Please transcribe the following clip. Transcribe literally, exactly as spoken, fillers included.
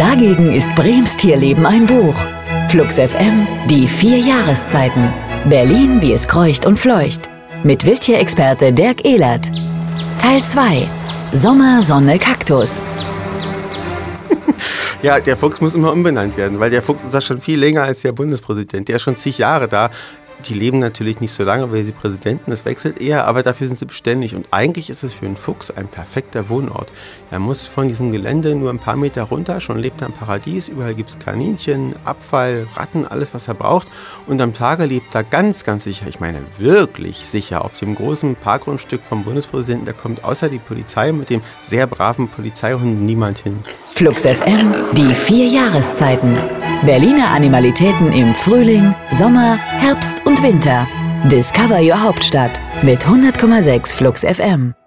Dagegen ist Brems Tierleben ein Buch. Flux F M, die vier Jahreszeiten. Berlin, wie es kreucht und fleucht. Mit Wildtierexperte Dirk Ehlert. Teil zwei. Sommer, Sonne, Kaktus. Ja, der Fuchs muss immer umbenannt werden, weil der Fuchs ist ja schon viel länger als der Bundespräsident. Der ist schon zig Jahre da. Die leben natürlich nicht so lange, weil sie Präsidenten, das wechselt eher, aber dafür sind sie beständig. Und eigentlich ist es für einen Fuchs ein perfekter Wohnort. Er muss von diesem Gelände nur ein paar Meter runter, schon lebt er im Paradies. Überall gibt es Kaninchen, Abfall, Ratten, alles, was er braucht. Und am Tage lebt er ganz, ganz sicher, ich meine wirklich sicher, auf dem großen Parkgrundstück vom Bundespräsidenten. Da kommt außer die Polizei mit dem sehr braven Polizeihund niemand hin. Flux F M, die vier Jahreszeiten. Berliner Animalitäten im Frühling, Sommer, Herbst und Winter. Discover Your Hauptstadt mit hundert Komma sechs Flux F M.